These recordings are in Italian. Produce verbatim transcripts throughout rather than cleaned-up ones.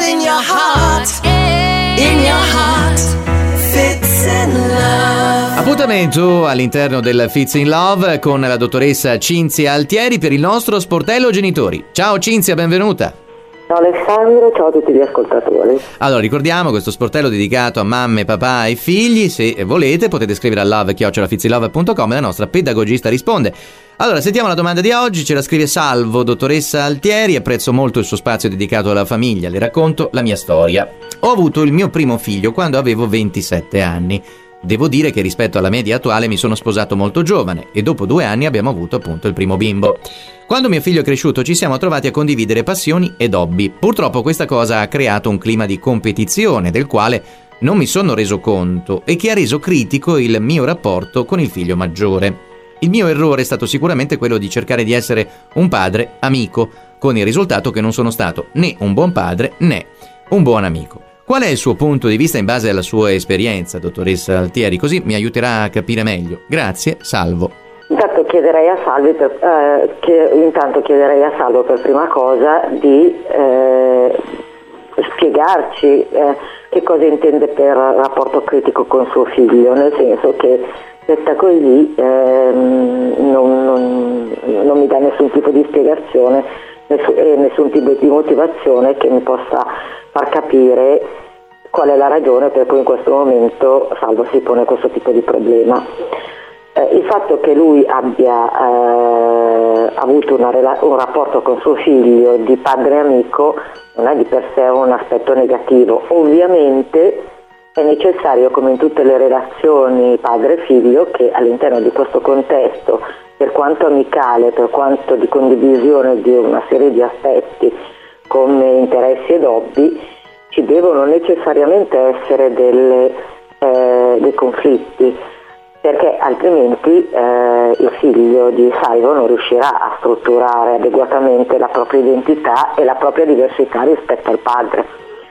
in your heart, in your heart, Fits in Love. Appuntamento all'interno del Fits in Love con la dottoressa Cinzia Altieri per il nostro sportello genitori. Ciao Cinzia, benvenuta. Ciao Alessandro, ciao a tutti gli ascoltatori. Allora, ricordiamo questo sportello dedicato a mamme, papà e figli. Se volete potete scrivere a love chiocciola fitsinlove punto com e la nostra pedagogista risponde. Allora, sentiamo la domanda di oggi, ce la scrive Salvo. Dottoressa Altieri, apprezzo molto il suo spazio dedicato alla famiglia, le racconto la mia storia. Ho avuto il mio primo figlio quando avevo ventisette anni. Devo dire che rispetto alla media attuale mi sono sposato molto giovane e dopo due anni abbiamo avuto appunto il primo bimbo. Quando mio figlio è cresciuto ci siamo trovati a condividere passioni ed hobby. Purtroppo questa cosa ha creato un clima di competizione del quale non mi sono reso conto e che ha reso critico il mio rapporto con il figlio maggiore. Il mio errore è stato sicuramente quello di cercare di essere un padre amico, con il risultato che non sono stato né un buon padre né un buon amico. Qual è il suo punto di vista in base alla sua esperienza, dottoressa Altieri? Così mi aiuterà a capire meglio. Grazie, Salvo. Intanto chiederei a Salvi per, eh, che, intanto chiederei a Salvo per prima cosa di eh, spiegarci eh, che cosa intende per rapporto critico con suo figlio, nel senso che detta così ehm, non, non, non mi dà nessun tipo di spiegazione nessun, e nessun tipo di motivazione che mi possa far capire qual è la ragione per cui in questo momento Salvo si pone questo tipo di problema. Eh, il fatto che lui abbia eh, avuto una rela- un rapporto con suo figlio di padre amico non è di per sé un aspetto negativo. Ovviamente è necessario, come in tutte le relazioni padre-figlio, che all'interno di questo contesto, per quanto amicale, per quanto di condivisione di una serie di aspetti come interessi ed hobby, ci devono necessariamente essere delle, eh, dei conflitti, perché altrimenti eh, il figlio di Salvo non riuscirà a strutturare adeguatamente la propria identità e la propria diversità rispetto al padre.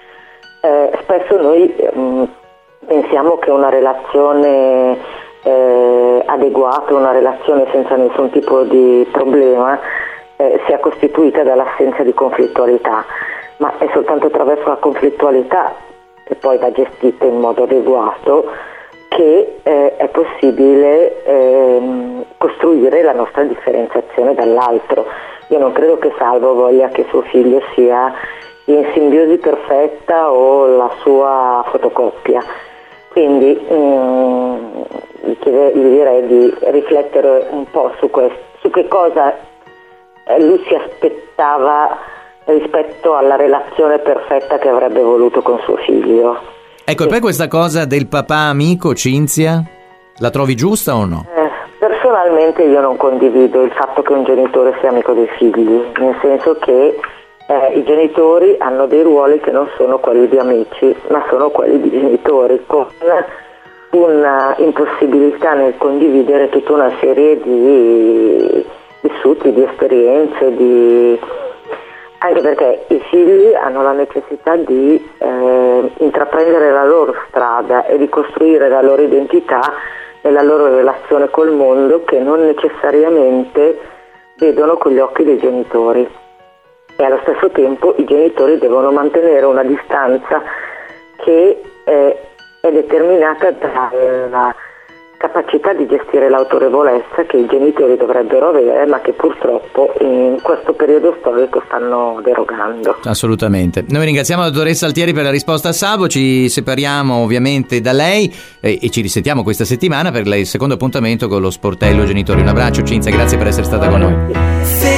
Eh, spesso noi mh, pensiamo che una relazione eh, adeguata, una relazione senza nessun tipo di problema eh, sia costituita dall'assenza di conflittualità, ma è soltanto attraverso la conflittualità, che poi va gestita in modo adeguato, che eh, è possibile ehm, costruire la nostra differenziazione dall'altro. Io non credo che Salvo voglia che suo figlio sia in simbiosi perfetta o la sua fotocopia, quindi mh, gli, chiede, gli direi di riflettere un po' su, questo, su che cosa lui si aspettava rispetto alla relazione perfetta che avrebbe voluto con suo figlio. Ecco, e poi questa cosa del papà amico, Cinzia, la trovi giusta o no? Eh, personalmente io non condivido il fatto che un genitore sia amico dei figli, nel senso che eh, i genitori hanno dei ruoli che non sono quelli di amici, ma sono quelli di genitori, con una impossibilità nel condividere tutta una serie di vissuti, di esperienze, di... anche perché i figli hanno la necessità di eh, intraprendere la loro strada e di costruire la loro identità e la loro relazione col mondo, che non necessariamente vedono con gli occhi dei genitori, e allo stesso tempo i genitori devono mantenere una distanza che eh, è determinata dalla capacità di gestire l'autorevolezza che i genitori dovrebbero avere, ma che purtroppo in questo periodo storico stanno derogando. Assolutamente. Noi ringraziamo la dottoressa Altieri per la risposta a Salvo, ci separiamo ovviamente da lei e, e ci risentiamo questa settimana per il secondo appuntamento con lo sportello genitori. Un abbraccio Cinzia, grazie per essere stata con noi.